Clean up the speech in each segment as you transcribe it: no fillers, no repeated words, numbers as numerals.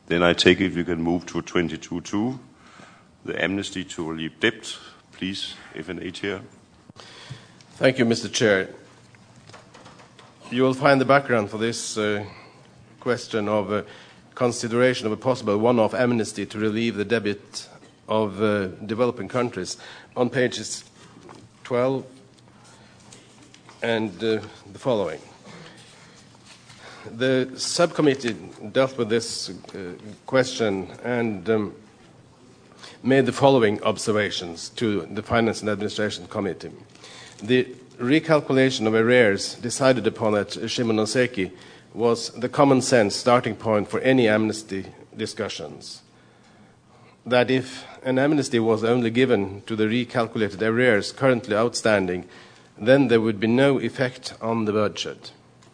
Then I take it we can move to 22.2, the amnesty to relieve debt. Please, FNA Chair. Thank you, Mr. Chair. You will find the background for this question of consideration of a possible one-off amnesty to relieve the debt of developing countries on pages 12 and the following. The subcommittee dealt with this question and made the following observations to the Finance and Administration Committee. The recalculation of arrears decided upon at Shimonoseki was the common sense starting point for any amnesty discussions. That if an amnesty was only given to the recalculated arrears currently outstanding, then there would be no effect on the budget.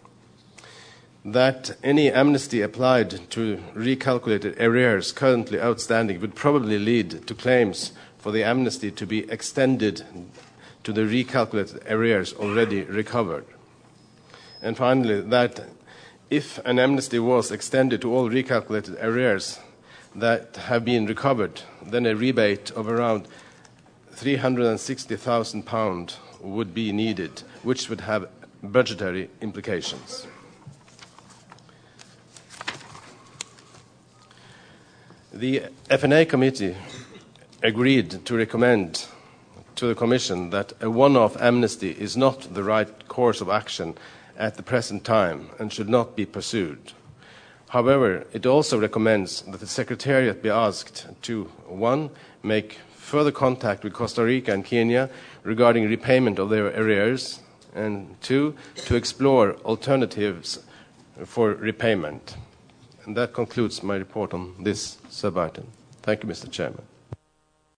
That any amnesty applied to recalculated arrears currently outstanding would probably lead to claims for the amnesty to be extended to the recalculated arrears already recovered. And finally, that if an amnesty was extended to all recalculated arrears that have been recovered, then a rebate of around £360,000 would be needed, which would have budgetary implications. The FNA Committee agreed to recommend to the Commission that a one-off amnesty is not the right course of action at the present time and should not be pursued. However, it also recommends that the Secretariat be asked to, 1, make further contact with Costa Rica and Kenya regarding repayment of their arrears, and 2, to explore alternatives for repayment. And that concludes my report on this sub-item. Thank you, Mr. Chairman.